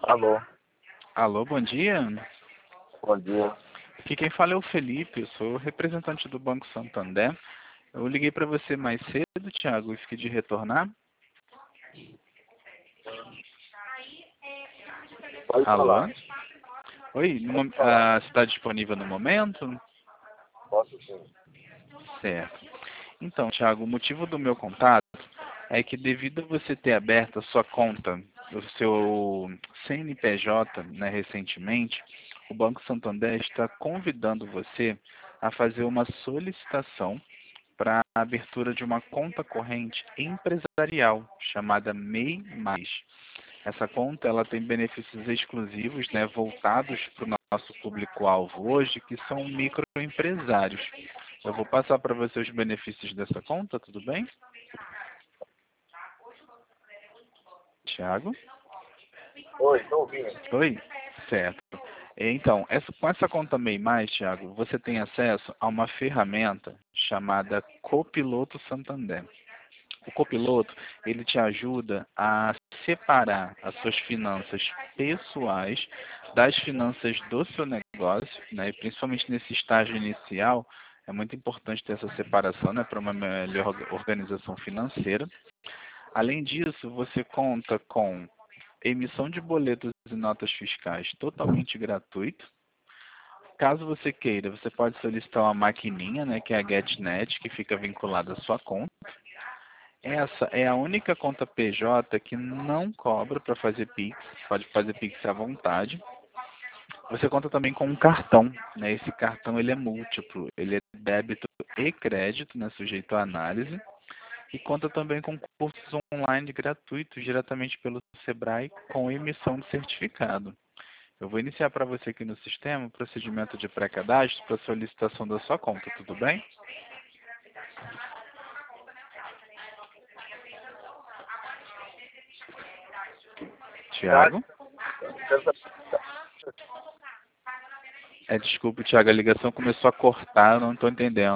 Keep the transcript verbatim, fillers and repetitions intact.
Alô, Alô, bom dia. bom dia. Aqui quem fala é o Felipe, eu sou representante do Banco Santander. Eu liguei para você mais cedo, Thiago, e fiquei de retornar. Pode Alô? falar. Oi, no Pode mom- falar. ah, você está disponível no momento? Posso sim. Certo. Então, Thiago, o motivo do meu contato é que devido a você ter aberto a sua conta, o seu C N P J, né, recentemente, o Banco Santander está convidando você a fazer uma solicitação para a abertura de uma conta corrente empresarial chamada MEI Mais. Essa conta ela tem benefícios exclusivos, né, voltados para o nosso público-alvo hoje, que são microempresários. Eu vou passar para você os benefícios dessa conta, tudo bem? Tiago? Oi, estou ouvindo. Oi? Certo. Então, essa, com essa conta MEI Mais, Tiago, você tem acesso a uma ferramenta chamada Copiloto Santander. O copiloto, ele te ajuda a separar as suas finanças pessoais das finanças do seu negócio, né? E principalmente nesse estágio inicial, é muito importante ter essa separação, né, para uma melhor organização financeira. Além disso, você conta com emissão de boletos e notas fiscais totalmente gratuito. Caso você queira, você pode solicitar uma maquininha, né, que é a GetNet, que fica vinculada à sua conta. Essa é a única conta P J que não cobra para fazer Pix, pode fazer Pix à vontade. Você conta também com um cartão, né? Esse cartão ele é múltiplo, ele é débito e crédito, né, sujeito à análise, e conta também com cursos online gratuitos diretamente pelo Sebrae com emissão de certificado. Eu vou iniciar para você aqui no sistema o procedimento de pré-cadastro para solicitação da sua conta, tudo bem? Tiago? É, desculpe, Tiago, a ligação começou a cortar, eu não estou entendendo.